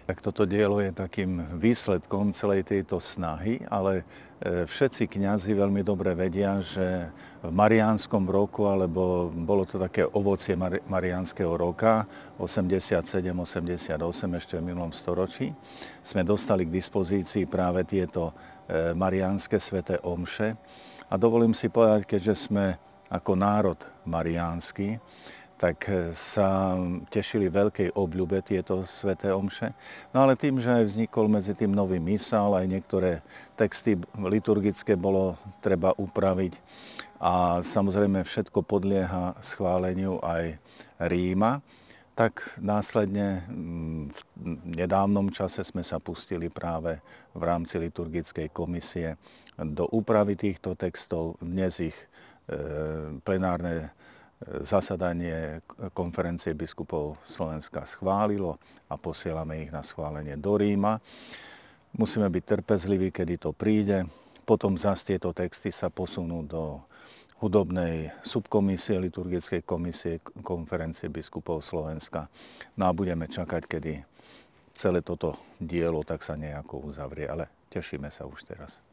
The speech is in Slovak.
Tak toto dielo je takým výsledkom celej tejto snahy, ale všetci kňazi veľmi dobre vedia, že v Mariánskom roku, alebo bolo to také ovocie Mariánskeho roka, 87-88, ešte v minulom storočí, sme dostali k dispozícii práve tieto mariánske sväté omše. A dovolím si povedať, keďže sme ako národ mariánsky, tak sa tešili veľkej obľube tieto sväté omše. No ale tým, že aj vznikol medzi tým nový misál, aj niektoré texty liturgické bolo treba upraviť a samozrejme všetko podlieha schváleniu aj Ríma, tak následne v nedávnom čase sme sa pustili práve v rámci liturgickej komisie do úpravy týchto textov. Dnes ich plenárne zasadanie konferencie biskupov Slovenska schválilo a posielame ich na schválenie do Ríma. Musíme byť trpezliví, kedy to príde. Potom zase tieto texty sa posunú do hudobnej subkomisie, liturgickej komisie konferencie biskupov Slovenska. No a budeme čakať, kedy celé toto dielo tak sa nejako uzavrie, ale tešíme sa už teraz.